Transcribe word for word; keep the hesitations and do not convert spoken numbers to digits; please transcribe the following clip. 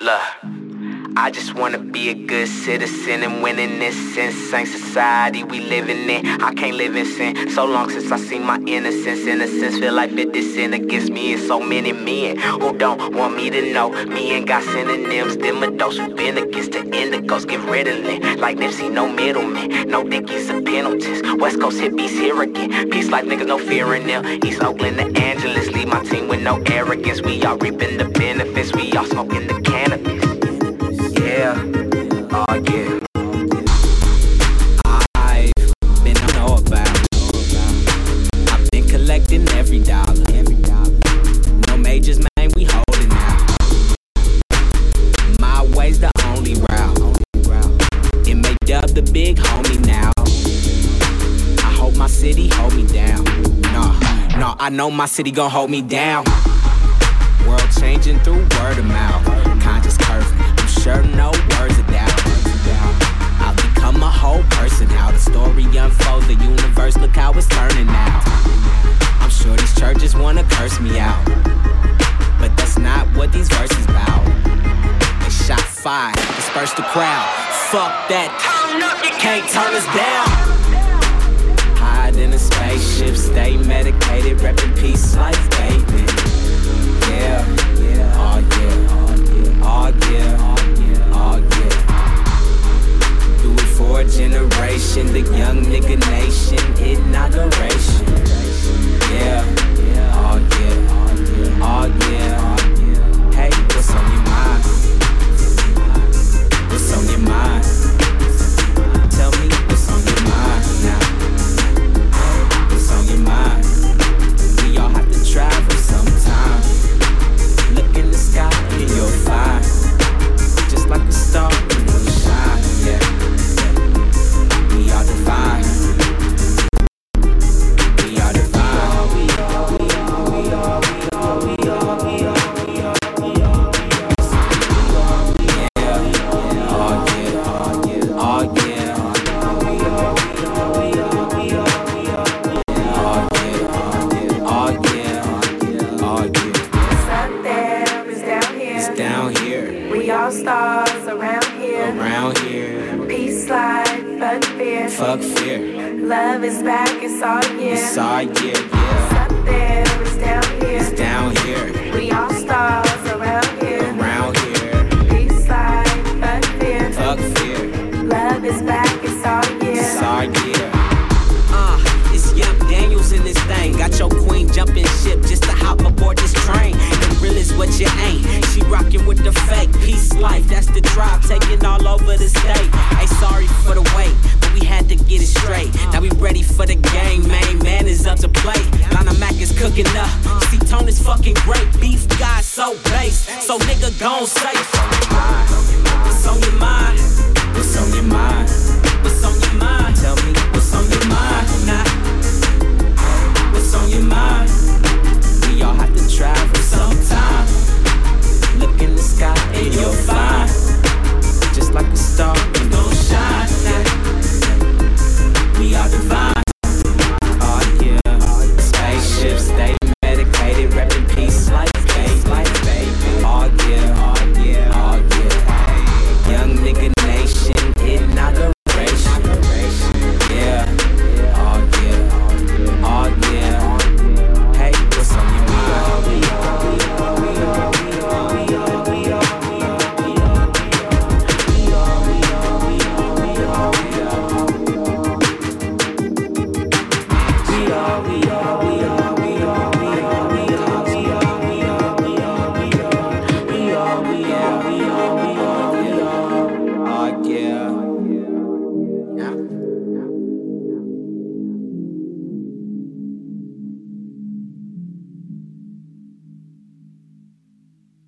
Look, I just wanna be a good citizen and win in this insane society we living in. I can't live in sin. So long since I seen my innocence. Innocence feel like fifty sin against me and so many men who don't want me to know. Me ain't got synonyms. Them a dose who been against the indigos. Give Ritalin like Nipsey, no middleman. No dickies or penalties. West Coast hippies here again. Peace like niggas, no fear in them. East Oakland to Angeles. Leave my team with no arrogance. We all reaping the benefits. We all smoking the cannabis. Yeah, oh yeah. I've been I know about. I've been collecting every dollar. No majors, man, we holding out. My way's the only route. It made Dub the big homie now. I hope my city hold me down. Nah, nah, I know my city gon' hold me down. World changing through word of mouth. Conscious curving. Sure, no words of doubt. I've become a whole person. How the story unfolds, the universe, look how it's turning now. I'm sure these churches wanna curse me out, but that's not what these verses about. They shot fire, disperse the crowd. Fuck that, can't turn us down. Hide in a spaceship, stay medicated, reppin' peace like David. Yeah, yeah, oh yeah, oh yeah. Oh yeah, do it for a generation, the young nigga nation inauguration. Yeah, oh yeah, oh yeah. Hey, what's on your mind? What's on your mind? Tell me what's on your mind now. What's on your mind? We all have to travel sometime. Look in the sky and you'll find. Just like a star, we will shine, yeah. We are divine. We are divine. We are, we are, we are, we are, we are, we are, we are, we are, we are, yeah. Oh yeah, oh yeah, oh yeah. We are, we are, we are, we are, we are, oh yeah, oh yeah, oh yeah. It's up there, it's down here. It's down here. We all stars around here. Around here. Peace life, fuck fear. Fuck fear. Love is back, it's all year. It's all year, It's yeah. up there, it's down here. It's down here. We all stars around here. Around here. Peace life, fuck fear. Fuck fear. Love is back, it's all year. It's all year. Uh, it's Young Daniels in this thing. Got your queen jumping ship just to hop aboard this train. The real is what you ain't. She rockin' with the fake. Peace life, that's the drive. Taking all over the state. Ain't sorry for the wait, but we had to get it straight. Now we ready for the game, man. Man is up to play. Lana Mac is cooking up. See, Tone is fucking great. Beef guy so base. So nigga gon' say. What's on your mind? What's on your mind? What's on your mind? Tell me what's on your mind now. What's on your mind? We all have to travel sometime. Look in the sky